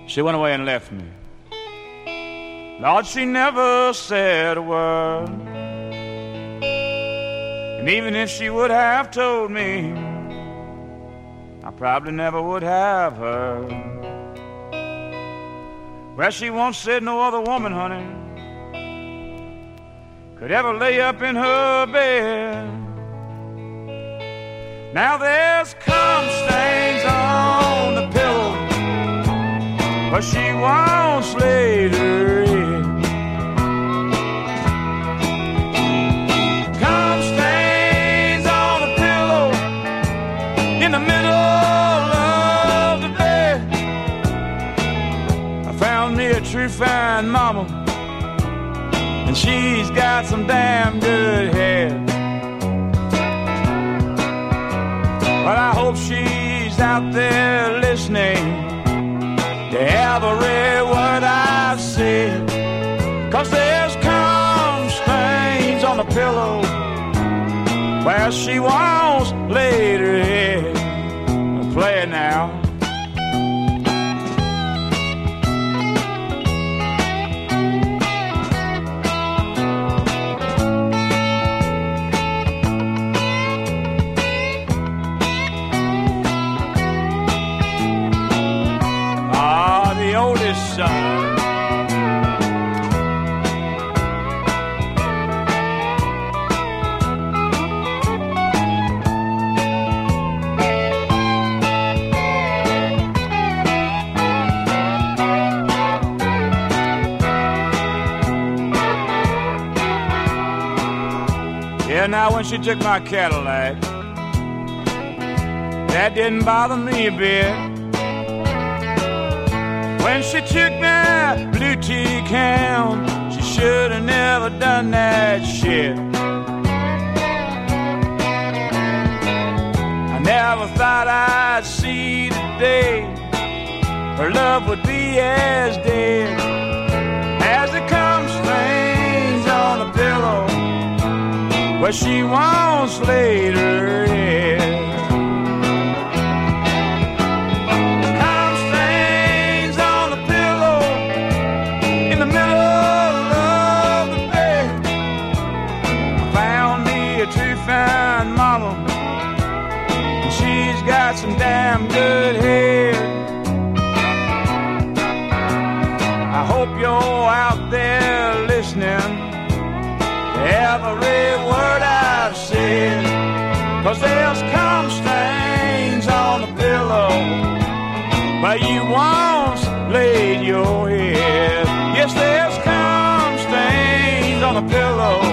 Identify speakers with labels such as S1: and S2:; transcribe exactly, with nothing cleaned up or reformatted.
S1: She went away and left me. Lord, she never said a word. And even if she would have told me, I probably never would have heard. Well, she once said no other woman, honey, could ever lay up in her bed. Now there's cum stains on the pillow, but she once laid her head. Cum stains on the pillow in the middle of the bed. I found me a true fine mama, and she's got some damn good head. But I hope she's out there listening to every word I've said, 'cause there's cum stains on the pillow where she once laid her head. Play it now. Oldest son. Yeah, now when she took my Cadillac, that didn't bother me a bit. When she took my blue tea can, she should have never done that shit. I never thought I'd see the day her love would be as dead as the cum stains on the pillow where she once laid her head. Fine mama, and she's got some damn good head. I hope you're out there listening to every word I've said, 'cause there's cum stains on the pillow where you once laid your head. Yes, there's cum stains on the pillow